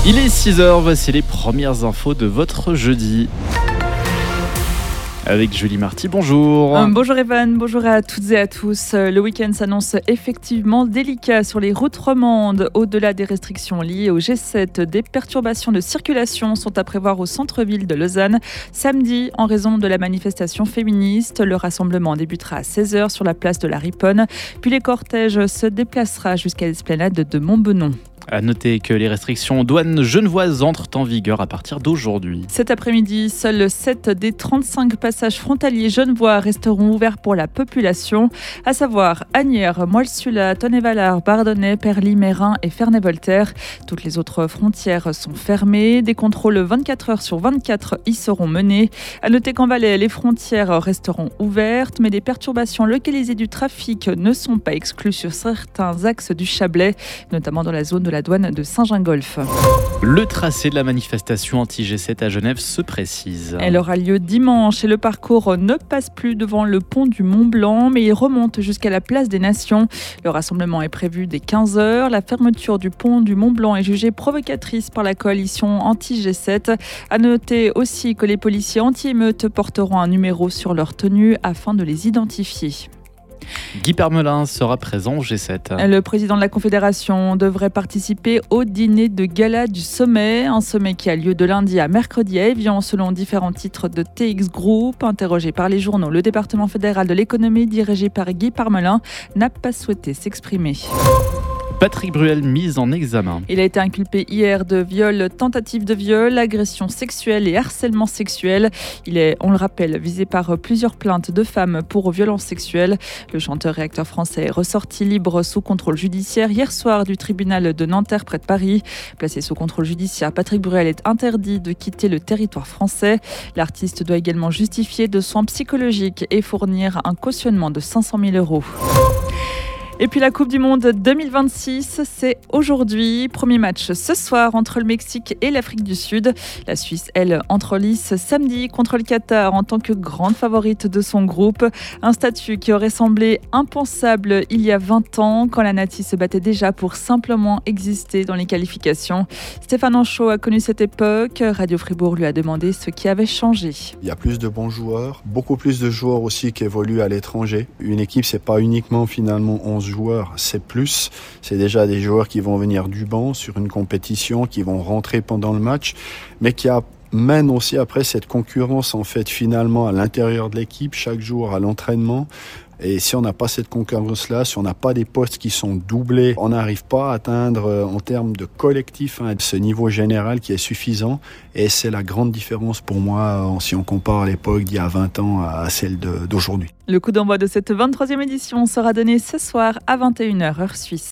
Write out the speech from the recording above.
Il est 6h, voici les premières infos de votre jeudi. Avec Julie Marty, bonjour. Bonjour Evan, bonjour à toutes et à tous. Le week-end s'annonce effectivement délicat sur les routes romandes. Au-delà des restrictions liées au G7, des perturbations de circulation sont à prévoir au centre-ville de Lausanne. Samedi, en raison de la manifestation féministe, le rassemblement débutera à 16h sur la place de la Riponne. Puis les cortèges se déplacera jusqu'à l'esplanade de Montbenon. À noter que les restrictions douanes genevoises entrent en vigueur à partir d'aujourd'hui. Cet après-midi, seuls 7 des 35 passages frontaliers genevois resteront ouverts pour la population, à savoir Asnières, Moël-Sula, Tonnet-Valard, Bardonnay, Perly, Meyrin et Ferney-Voltaire. Toutes les autres frontières sont fermées. Des contrôles 24 heures sur 24 y seront menés. À noter qu'en Valais, les frontières resteront ouvertes, mais des perturbations localisées du trafic ne sont pas exclues sur certains axes du Chablais, notamment dans la zone de la douane de Saint-Gingolph. Le tracé de la manifestation anti-G7 à Genève se précise. Elle aura lieu dimanche et le parcours ne passe plus devant le pont du Mont-Blanc, mais il remonte jusqu'à la place des Nations. Le rassemblement est prévu dès 15h. La fermeture du pont du Mont-Blanc est jugée provocatrice par la coalition anti-G7. À noter aussi que les policiers anti-émeutes porteront un numéro sur leur tenue afin de les identifier. Guy Parmelin sera présent au G7. Le président de la Confédération devrait participer au dîner de gala du sommet, un sommet qui a lieu de lundi à mercredi à Évian selon différents titres de TX Group. Interrogé par les journaux, le département fédéral de l'économie dirigé par Guy Parmelin n'a pas souhaité s'exprimer. Patrick Bruel mis en examen. Il a été inculpé hier de viol, tentative de viol, agression sexuelle et harcèlement sexuel. Il est, on le rappelle, visé par plusieurs plaintes de femmes pour violences sexuelles. Le chanteur et acteur français est ressorti libre sous contrôle judiciaire hier soir du tribunal de Nanterre près de Paris. Placé sous contrôle judiciaire, Patrick Bruel est interdit de quitter le territoire français. L'artiste doit également justifier de soins psychologiques et fournir un cautionnement de 500 000 €. Et puis la Coupe du Monde 2026, c'est aujourd'hui. Premier match ce soir entre le Mexique et l'Afrique du Sud. La Suisse, elle, entre en lice samedi contre le Qatar en tant que grande favorite de son groupe. Un statut qui aurait semblé impensable il y a 20 ans, quand la Nati se battait déjà pour simplement exister dans les qualifications. Stéphane Anchaud a connu cette époque. Radio Fribourg lui a demandé ce qui avait changé. Il y a plus de bons joueurs, beaucoup plus de joueurs aussi qui évoluent à l'étranger. Une équipe, c'est pas uniquement finalement 11 joueurs, c'est plus. C'est déjà des joueurs qui vont venir du banc sur une compétition, qui vont rentrer pendant le match, mais qui amènent aussi après cette concurrence en fait finalement à l'intérieur de l'équipe, chaque jour à l'entraînement. Et si on n'a pas cette concurrence-là, si on n'a pas des postes qui sont doublés, on n'arrive pas à atteindre en termes de collectif ce niveau général qui est suffisant. Et c'est la grande différence pour moi si on compare l'époque d'il y a 20 ans à celle d'aujourd'hui. Le coup d'envoi de cette 23e édition sera donné ce soir à 21h heure suisse.